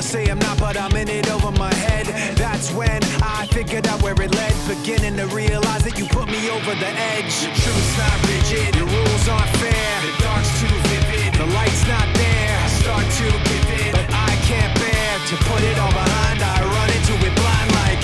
say I'm not, but I'm in it over my head. That's when I figured out where it led, beginning to realize that you put me over the edge. Your truth's not rigid, your rules aren't fair, the dark's too vivid, the light's not there. I start to give in, but I can't bear to put it all behind. I run into it blind like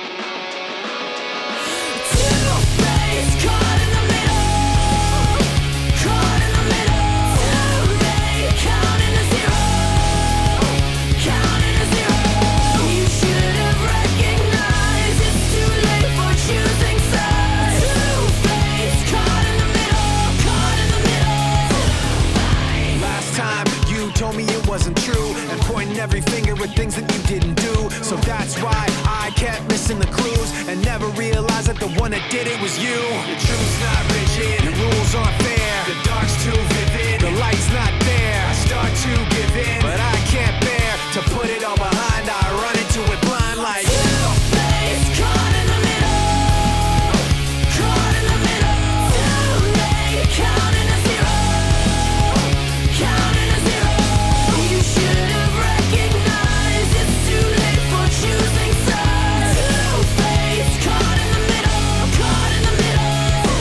two-faced, caught in the middle, caught in the middle. Too late, counting to zero, counting to zero. You should have recognized it's too late for choosing sides. Two-faced, caught in the middle, caught in the middle. Last time you told me it wasn't true, and pointing every finger at things that you didn't do. So that's why I kept missing the clues, and never realized that the one that did it was you. Your truth's not rigid, your rules aren't fair, the dark's too vivid, the light's not there. I start to give in, but I can't bear to put it all behind. I run into it blind like two-faced, caught in the middle, caught in the middle. Too late, counting to zero, counting to zero. You should have recognized it's too late for choosing sides. Two-faced, caught in the middle, caught in the middle.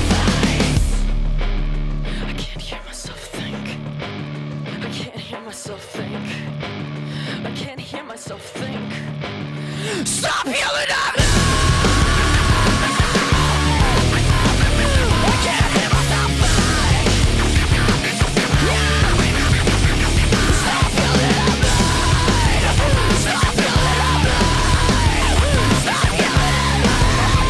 I can't hear myself think. I can't hear myself think. I can't hear myself think. Stop yelling at me! I can't hear myself think. Stop yelling at me! Stop yelling at me! Stop yelling at me!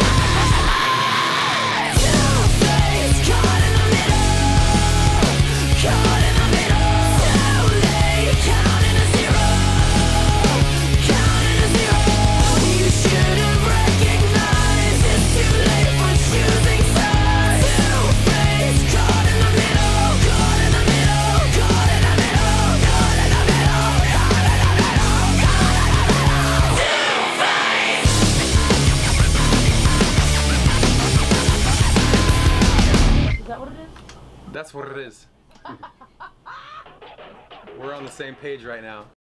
Two-faced, caught in the middle, caught in the middle. Too late, counting to zero, counting to zero. You should have recognized it's too late for choosing sides. Two-faced, caught in the middle, caught in the middle, caught in the middle, caught in the middle, caught in the middle, caught in the middle. Is that what it is? That's what it is. We're on the same page right now.